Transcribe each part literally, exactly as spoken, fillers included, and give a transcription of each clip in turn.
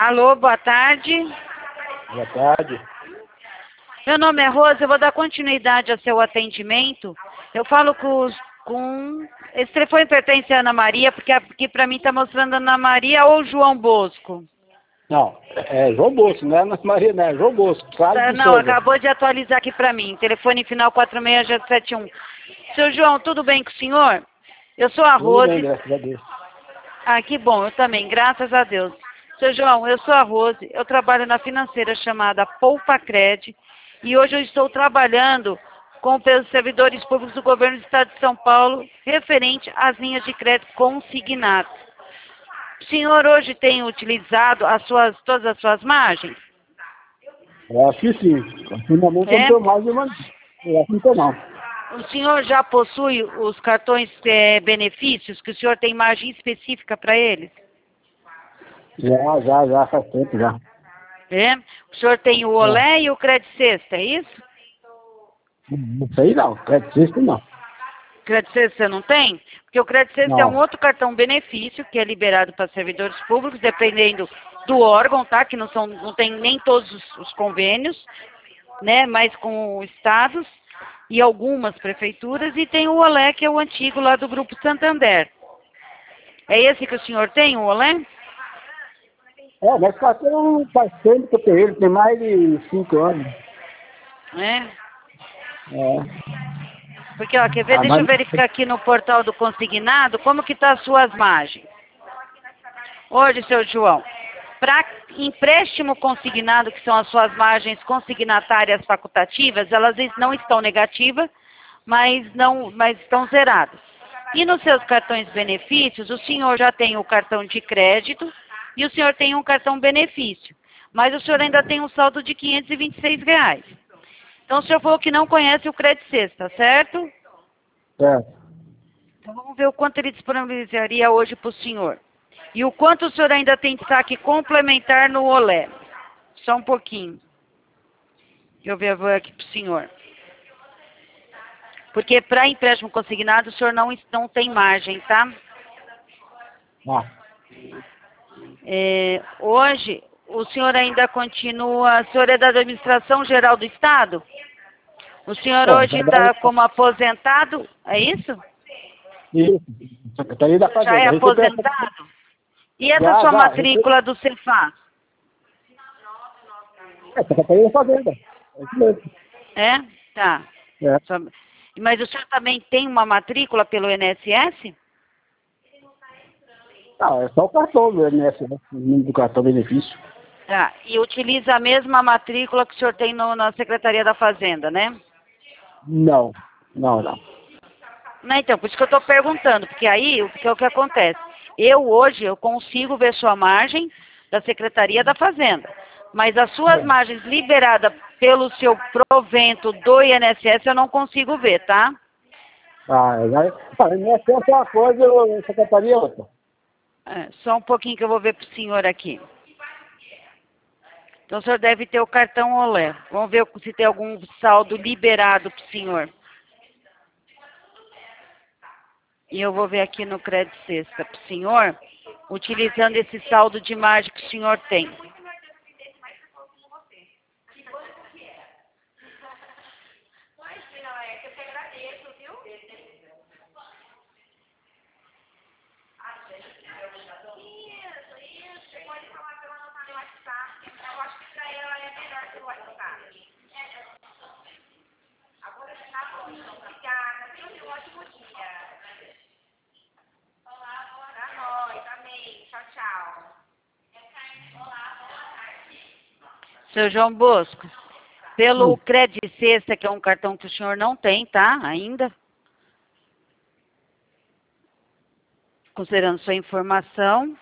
Alô, boa tarde. Boa tarde. Meu nome é Rosa, eu vou dar continuidade ao seu atendimento. Eu falo com, os, com... Esse telefone pertence à Ana Maria, porque aqui para mim está mostrando Ana Maria ou João Bosco. Não, é João Bosco, não é Ana Maria, não é João Bosco. Claro Não, acabou de atualizar aqui para mim. Telefone final quatro seis sete um. Seu João, tudo bem com o senhor? Eu sou a Tudo bem, Rose. graças a Deus. Ah, que bom, eu também, graças a Deus. Seu João, eu sou a Rose, eu trabalho na financeira chamada Poupa Cred e hoje eu estou trabalhando com os servidores públicos do governo do estado de São Paulo referente às linhas de crédito consignadas. O senhor hoje tem utilizado as suas, todas as suas margens? Eu acho que sim. No momento eu É? não tenho mais nenhuma. Eu acho que não tenho não. O senhor já possui os cartões é, benefícios, que o senhor tem margem específica para eles? Já, já, já, faz tempo já. É? O senhor tem o Olé e o Credit Sexta, é isso? Não sei não, crédito sexto não. Credit Sexta você não tem? Porque o Credit Sexta é um Não. outro cartão benefício que é liberado para servidores públicos, dependendo do órgão, tá? Que não, são, não tem nem todos os, os convênios, né? Mas com estados e algumas prefeituras. E tem o Olé, que é o antigo lá do Grupo Santander. É esse que o senhor tem, o Olé? É, mas cartão faz tempo que eu tenho ele, tem mais de cinco anos. É. É. Porque, ó, quer ver? Ah, Deixa eu mas... verificar aqui no portal do consignado como que tá as suas margens. Hoje, seu João, para empréstimo consignado, que são as suas margens consignatárias facultativas, elas não estão negativas, mas, não, mas estão zeradas. E nos seus cartões benefícios, o senhor já tem o cartão de crédito e o senhor tem um cartão benefício. Mas o senhor ainda tem um saldo de quinhentos e vinte e seis reais. Então, o senhor falou que não conhece o Credit Sexta, certo? Certo. Então, vamos ver o quanto ele disponibilizaria hoje para o senhor. E o quanto o senhor ainda tem saque complementar no Olé. Só um pouquinho. Eu vou ver aqui para o senhor. Porque para empréstimo consignado, o senhor não, não tem margem, tá? Ah. É, hoje, o senhor ainda continua... O senhor é da Administração Geral do Estado? O senhor É, hoje está verdade. como aposentado? É isso? Isso. Secretaria da Já é Fazenda. Recebi essa... aposentado? E essa Já, sua já. Recebi... matrícula do Cefaz? É, Secretaria da Fazenda. É isso mesmo. É? Tá. É. Só- Mas o senhor também tem uma matrícula pelo I N S S? Não, é só o cartão do I N S S, o número do cartão benefício. Tá. E utiliza a mesma matrícula que o senhor tem no- na Secretaria da Fazenda, né? Não, não, não. Não, então, por isso que eu estou perguntando, porque aí o que, é o que acontece? Eu hoje eu consigo ver sua margem da Secretaria da Fazenda, mas as suas margens liberadas pelo seu provento do I N S S eu não consigo ver, tá? Ah, já, ah, I N S S é uma coisa, a secretaria é outra. É, só um pouquinho que eu vou ver para o senhor aqui. Então o senhor deve ter o cartão Olé. Vamos ver se tem algum saldo liberado para o senhor. E eu vou ver aqui no Credit Sexta para o senhor, utilizando esse saldo de margem que o senhor tem. Seu João Bosco, pelo Hum. Credit Sexta, que é um cartão que o senhor não tem, tá? Ainda. Considerando sua informação.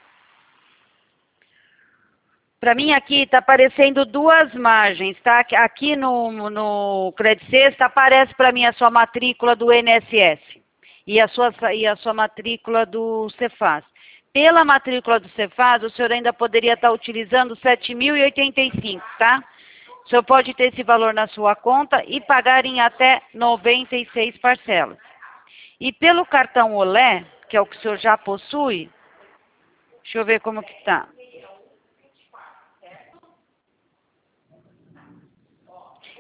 Para mim aqui está aparecendo duas margens, tá? Aqui no, no Credit Sexta aparece para mim a sua matrícula do I N S S e a sua, e a sua matrícula do Cefaz. Pela matrícula do Cefaz, o senhor ainda poderia estar utilizando sete mil e oitenta e cinco, tá? O senhor pode ter esse valor na sua conta e pagar em até noventa e seis parcelas. E pelo cartão Olé, que é o que o senhor já possui, deixa eu ver como que está.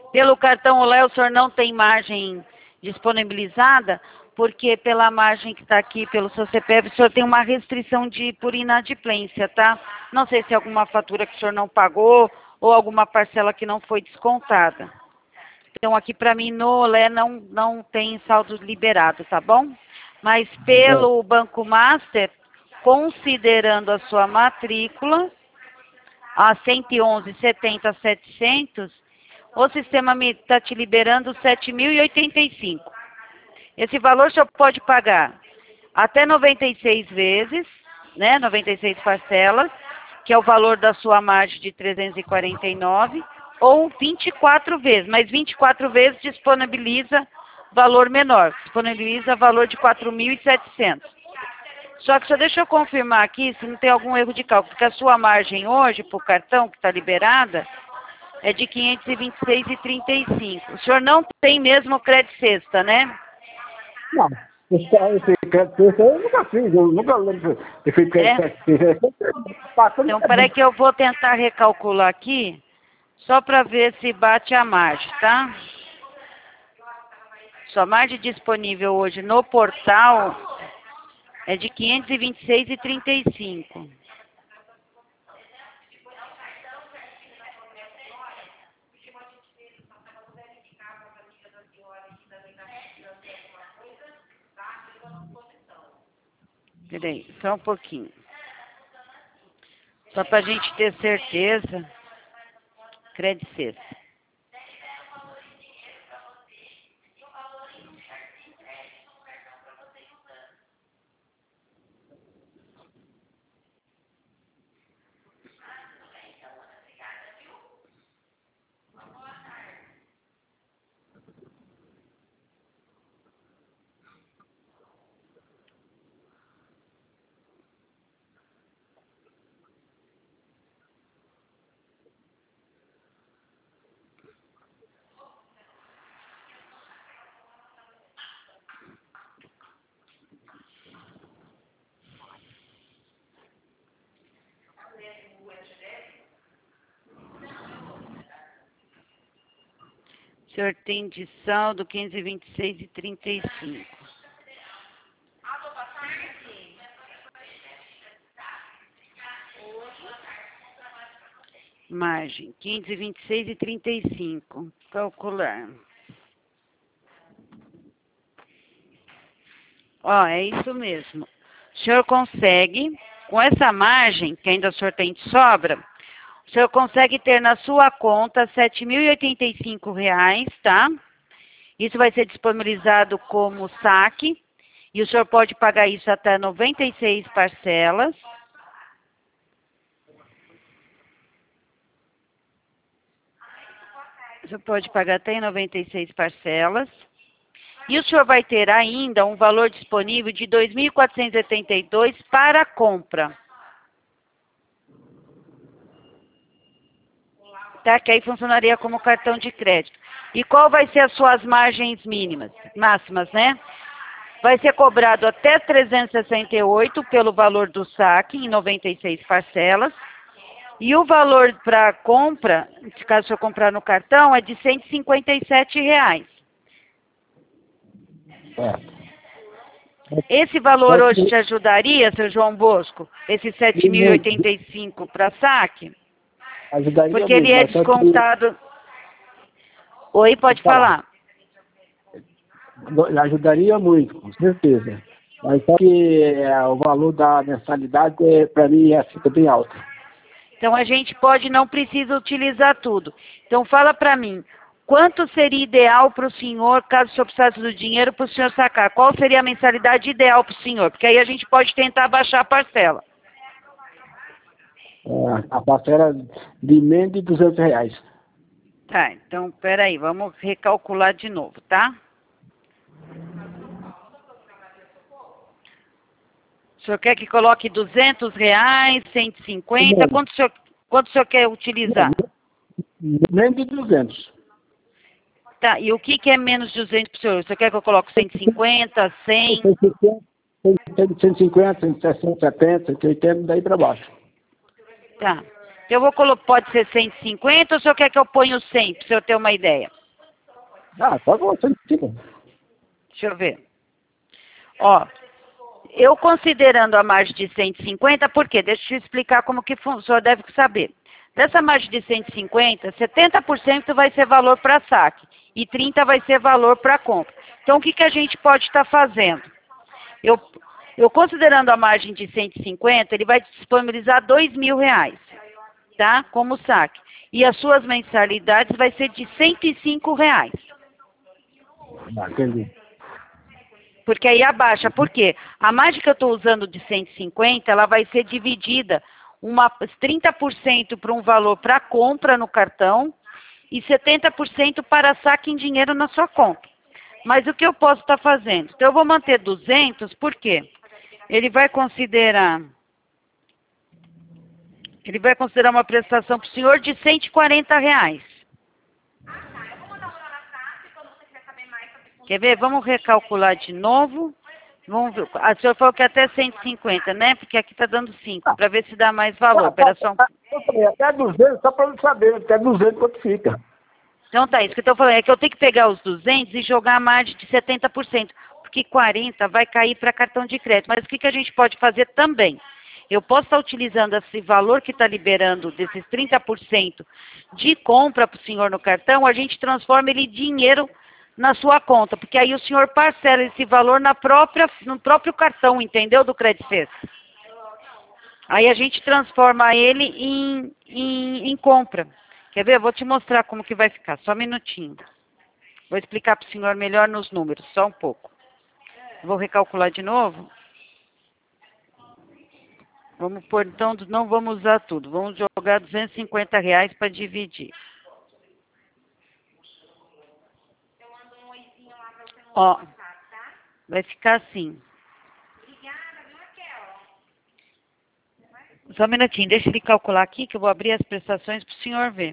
Pelo cartão Olé, o senhor não tem margem disponibilizada, porque pela margem que está aqui, pelo seu C P F, o senhor tem uma restrição de por inadimplência, tá? Não sei se é alguma fatura que o senhor não pagou ou alguma parcela que não foi descontada. Então, aqui para mim, no Olé, não, não tem saldo liberado, tá bom? Mas pelo Banco Master, considerando a sua matrícula, a cento e onze, setenta, setecentos, o sistema está te liberando sete mil e oitenta e cinco. Esse valor o senhor pode pagar até noventa e seis vezes, né, noventa e seis parcelas, que é o valor da sua margem de trezentos e quarenta e nove, ou vinte e quatro vezes, mas vinte e quatro vezes disponibiliza valor menor, disponibiliza valor de quatro mil e setecentos. Só que só deixa eu confirmar aqui se não tem algum erro de cálculo, porque a sua margem hoje, para o cartão que está liberada, é de quinhentos e vinte e seis reais e trinta e cinco centavos. O senhor não tem mesmo crédito sexta, né? Não, esse, esse crédito sexta eu nunca fiz, eu nunca lembro de ter feito crédito sexta. Então, peraí que eu vou tentar recalcular aqui, só para ver se bate a margem, tá? Sua margem disponível hoje no portal é de quinhentos e vinte e seis reais e trinta e cinco centavos. Peraí, só um pouquinho. Só para a gente ter certeza. Crédito sexta. O senhor tem de saldo quinhentos e vinte e seis reais e trinta e cinco. Margem, quinhentos e vinte e seis reais e trinta e cinco. Calcular. Ó, é isso mesmo. O senhor consegue, com essa margem, que ainda o senhor tem de sobra, o senhor consegue ter na sua conta sete mil e oitenta e cinco reais, tá? Isso vai ser disponibilizado como saque. E o senhor pode pagar isso até noventa e seis parcelas. O senhor pode pagar até em noventa e seis parcelas. E o senhor vai ter ainda um valor disponível de dois mil quatrocentos e oitenta e dois reais para compra. Tá? Que aí funcionaria como cartão de crédito. E qual vai ser as suas margens mínimas, máximas, né? Vai ser cobrado até trezentos e sessenta e oito pelo valor do saque, em noventa e seis parcelas. E o valor para compra, se caso o senhor comprar no cartão, é de cento e cinquenta e sete reais. Esse valor hoje te ajudaria, seu João Bosco? Esse sete mil e oitenta e cinco para saque? Ajudaria porque ele é descontado. Oi, pode falar. Ajudaria muito, com certeza. Mas só que é, o valor da mensalidade, é, para mim, é, fica bem alto. Então, a gente pode, não precisa utilizar tudo. Então, fala para mim, quanto seria ideal para o senhor, caso o senhor precisasse do dinheiro para o senhor sacar? Qual seria a mensalidade ideal para o senhor? Porque aí a gente pode tentar baixar a parcela. É, a parcela de menos de duzentos reais. Tá, então, peraí, vamos recalcular de novo, tá? O senhor quer que coloque duzentos reais, cento e cinquenta? Quanto o senhor, quanto o senhor quer utilizar? Menos de duzentos. Tá, e o que, que é menos de duzentos para o senhor? O senhor quer que eu coloque cento e cinquenta, cem? cento e cinquenta, cento e sessenta, setenta, cento e oitenta, daí para baixo. Tá. Eu vou colocar, pode ser cento e cinquenta ou o senhor quer que eu ponha o cem, para o senhor ter uma ideia? Ah, tá bom, você tira. Deixa eu ver. Ó, eu considerando a margem de cento e cinquenta, por quê? Deixa eu te explicar como que funciona, o senhor deve saber. Dessa margem de cento e cinquenta, setenta por cento vai ser valor para saque e trinta por cento vai ser valor para compra. Então, o que, que a gente pode estar fazendo? Eu, eu considerando a margem de cento e cinquenta, ele vai disponibilizar dois mil reais, tá? Como saque. E as suas mensalidades vai ser de cento e cinco reais. Ah, entendi. Porque aí abaixa. Por quê? A margem que eu estou usando de cento e cinquenta, ela vai ser dividida uma, trinta por cento para um valor para compra no cartão e setenta por cento para saque em dinheiro na sua conta. Mas o que eu posso estar fazendo? Então, eu vou manter duzentos, por quê? Ele vai considerar... Ele vai considerar uma prestação para o senhor de cento e quarenta reais. Quer ver? Vamos recalcular de novo. Vamos ver. A senhora falou que até cento e cinquenta, né? Porque aqui está dando cinco, para ver se dá mais valor. Ah, Pera só um... eu falei, até duzentos, só para eu saber, até duzentos quanto fica. Então tá, isso que eu estou falando. É que eu tenho que pegar os duzentos e jogar a margem de setenta por cento. Porque quarenta vai cair para cartão de crédito. Mas o que, que a gente pode fazer também? Eu posso estar utilizando esse valor que está liberando desses trinta por cento de compra para o senhor no cartão, a gente transforma ele em dinheiro na sua conta, porque aí o senhor parcela esse valor na própria, no próprio cartão, entendeu? Do Credit Festa. Aí a gente transforma ele em, em, em compra. Quer ver? Eu vou te mostrar como que vai ficar, só um minutinho. Vou explicar para o senhor melhor nos números, só um pouco. Vou recalcular de novo. Vamos pôr, então, não vamos usar tudo. Vamos jogar duzentos e cinquenta reais para dividir. Ó, vai ficar assim. Só um minutinho, deixa ele calcular aqui que eu vou abrir as prestações para o senhor ver.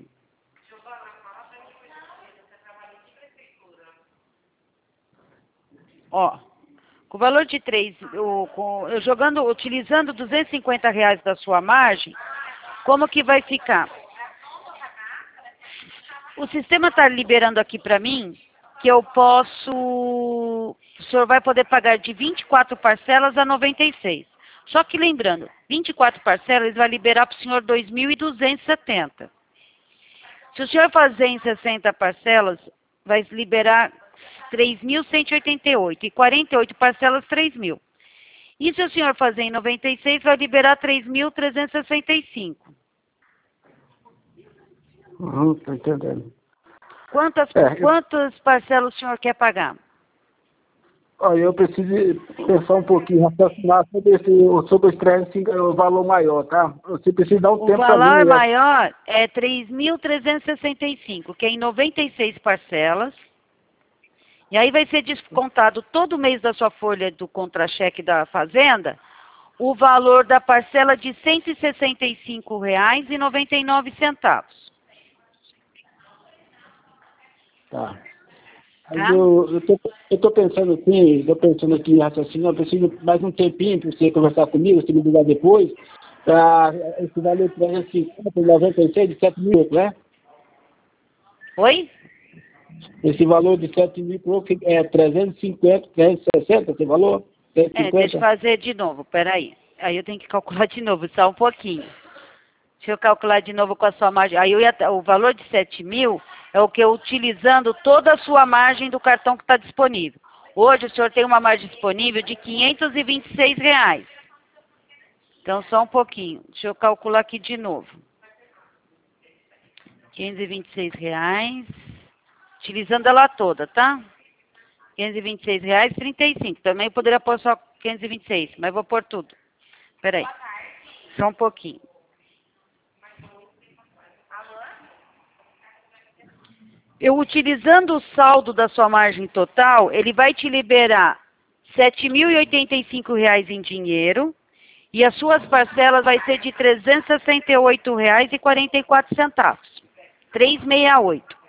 Ó, com o valor de três, o, com, eu jogando, utilizando duzentos e cinquenta reais da sua margem, como que vai ficar? O sistema está liberando aqui para mim que eu posso, o senhor vai poder pagar de vinte e quatro parcelas a noventa e seis. Só que lembrando, vinte e quatro parcelas vai liberar para o senhor dois mil duzentos e setenta. Se o senhor fazer em sessenta parcelas, vai liberar três mil cento e oitenta e oito e quarenta e oito parcelas três mil. E se o senhor fazer em noventa e seis, vai liberar três mil trezentos e sessenta e cinco. Uhum, tô entendendo. Quantas, É, eu, quantas parcelas o senhor quer pagar? olha, eu preciso pensar um pouquinho, raciocinar sobre, esse, sobre os trezentos e cinquenta, o valor maior, tá? Você precisa dar um O tempo para valor mim. maior é três mil trezentos e sessenta e cinco, que é em noventa e seis parcelas. E aí vai ser descontado todo mês da sua folha do contra-cheque da fazenda o valor da parcela de cento e sessenta e cinco reais e noventa e nove centavos. Tá. Mas Tá? eu, eu, tô, eu tô pensando assim, tô pensando aqui em raciocínio, eu preciso mais um tempinho para você conversar comigo, você me ligar depois, para esse valor trezentos e cinquenta, noventa e seis, de sete mil, né? Oi? Esse valor de sete mil, é trezentos e cinquenta, trezentos e sessenta, esse valor? É, deixa eu fazer de novo, peraí. Aí eu tenho que calcular de novo, só um pouquinho. Deixa eu calcular de novo com a sua margem. Aí eu ia, o valor de sete mil é o que eu utilizando toda a sua margem do cartão que está disponível. Hoje o senhor tem uma margem disponível de quinhentos e vinte e seis reais. Então, só um pouquinho. Deixa eu calcular aqui de novo. quinhentos e vinte e seis reais. Utilizando ela toda, tá? quinhentos e vinte e seis reais e trinta e cinco. Também eu poderia pôr só quinhentos e vinte e seis, mas vou pôr tudo. Peraí. Só um pouquinho. Eu utilizando o saldo da sua margem total, ele vai te liberar sete mil e oitenta e cinco reais em dinheiro e as suas parcelas vai ser de trezentos e sessenta e oito reais e quarenta e quatro centavos. trezentos e sessenta e oito.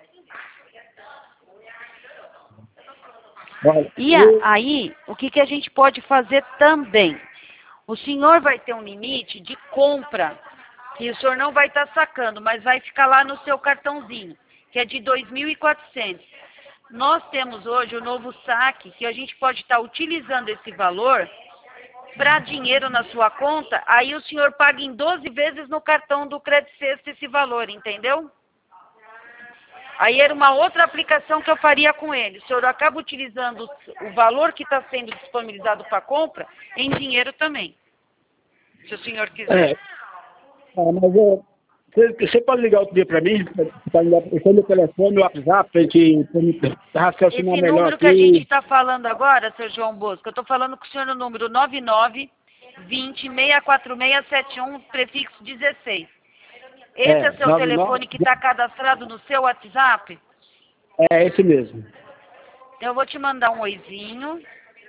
E aí, o que, que a gente pode fazer também? O senhor vai ter um limite de compra que o senhor não vai estar sacando, mas vai ficar lá no seu cartãozinho, que é de dois mil e quatrocentos. Nós temos hoje o novo saque, que a gente pode estar utilizando esse valor para dinheiro na sua conta, aí o senhor paga em doze vezes no cartão do Credit Sexta esse valor, entendeu? Aí era uma outra aplicação que eu faria com ele. O senhor acaba utilizando o valor que está sendo disponibilizado para compra em dinheiro também, se o senhor quiser. É. Ah, mas eu, você, você pode ligar outro dia para mim? Pode ligar, eu tenho meu telefone, meu WhatsApp, para gente raciocinar Esse melhor número aqui. que a gente está falando agora, seu João Bosco, eu estou falando com o senhor no número nove nove vinte, seis quatro seis sete um, prefixo dezesseis. Esse é, É, o seu nove telefone nove que está cadastrado no seu WhatsApp? É esse mesmo. Eu vou te mandar um oizinho.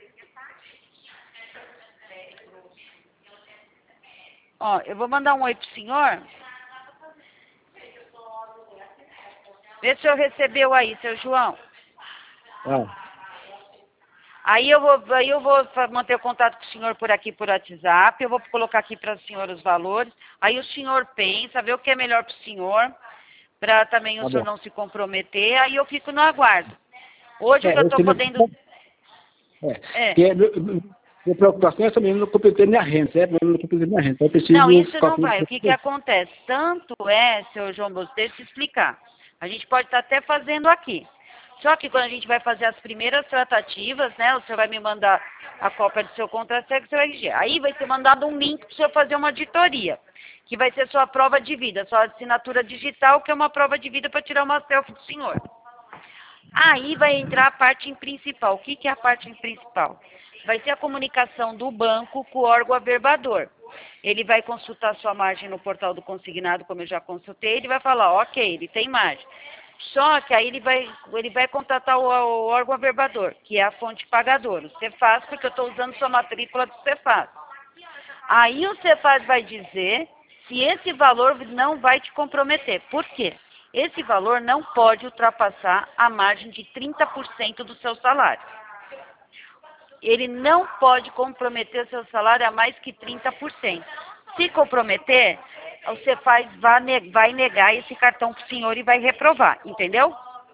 Ó, eu vou mandar um oi pro senhor. Vê se o senhor recebeu aí, seu João. Ah. Aí eu vou, aí eu vou manter o contato com o senhor por aqui, por WhatsApp. Eu vou colocar aqui para o senhor os valores. Aí o senhor pensa, vê o que é melhor para o senhor, para também o Tá senhor bom. não se comprometer. Aí eu fico no aguardo. Hoje o É, que eu eu estou tenho- podendo... É, É. que é, meu- minha preocupação é também não completar minha renda, certo? Eu não completei minha renda, então eu preciso Não, isso não calcular. vai. O que, que acontece? Tanto é, seu João Bosco, deixa eu te explicar. A gente pode estar até fazendo aqui. Só que quando a gente vai fazer as primeiras tratativas, né? O senhor vai me mandar a cópia do seu contra-cheque, você vai exigir. Aí vai ser mandado um link para o senhor fazer uma auditoria, que vai ser sua prova de vida, sua assinatura digital, que é uma prova de vida para tirar uma selfie do senhor. Aí vai entrar a parte principal. O que, que é a parte principal? Vai ser a comunicação do banco com o órgão averbador. Ele vai consultar sua margem no portal do consignado, como eu já consultei, ele vai falar, ok, ele tem margem. Só que aí ele vai, ele vai contatar o, o órgão averbador, que é a fonte pagadora, o Cefaz, porque eu estou usando sua matrícula do Cefaz. Aí o Cefaz vai dizer se esse valor não vai te comprometer. Por quê? Esse valor não pode ultrapassar a margem de trinta por cento do seu salário. Ele não pode comprometer seu salário a mais que trinta por cento. Se comprometer, o Cefaz vai negar esse cartão para o senhor e vai reprovar, entendeu?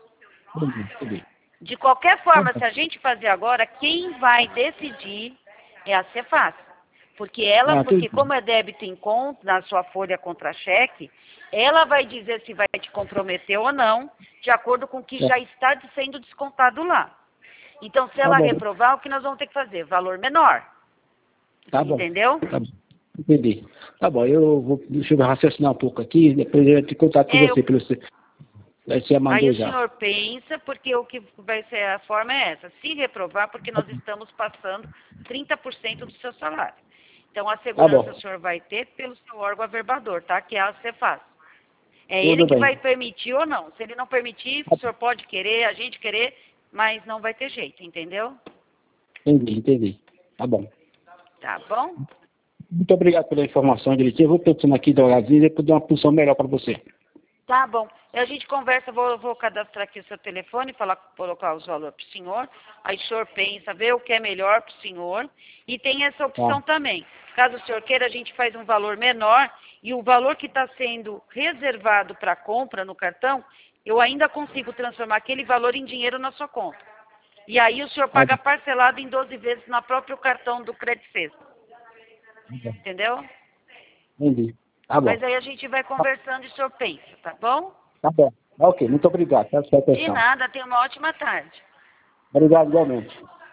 De qualquer forma, se a gente fazer agora, quem vai decidir é a Cefaz. Porque ela, Ah, porque tudo como é débito em conta, na sua folha contra-cheque, ela vai dizer se vai te comprometer ou não, de acordo com o que É. já está sendo descontado lá. Então, se Tá ela bom. reprovar, o que nós vamos ter que fazer? Valor menor. Tá bom. Entendeu? Tá bom. Entendi. Tá bom, eu vou, deixa eu raciocinar um pouco aqui, depois eu te contato com É, você, eu- pelo você. Aí você mandou Aí o já. senhor pensa, porque o que vai ser a forma é essa. Se reprovar, porque nós estamos passando trinta por cento do seu salário. Então, a segurança bom. o senhor vai ter pelo seu órgão averbador, tá? Que é a Cefaz. É Tudo ele que bem. vai permitir ou não. Se ele não permitir, o senhor pode querer, a gente querer, mas não vai ter jeito, entendeu? Entendi, entendi. Tá bom. Tá bom? Muito obrigado pela informação, direitinho. Eu vou pensando aqui devagarzinho e depois dar uma posição melhor para você. Tá bom. E a gente conversa, vou, vou cadastrar aqui o seu telefone, falar, colocar os valores para o senhor. Aí o senhor pensa, vê o que é melhor para o senhor. E tem essa opção Tá. também. Caso o senhor queira, a gente faz um valor menor e o valor que está sendo reservado para compra no cartão, eu ainda consigo transformar aquele valor em dinheiro na sua conta. E aí o senhor paga parcelado em doze vezes no próprio cartão do Credit Sexta. Entendeu? Entendi. Tá bom. Mas aí a gente vai conversando e o senhor pensa, tá bom? Tá bom. Ok, muito obrigado pela sua De atenção. nada, tenha uma ótima tarde. Obrigado igualmente.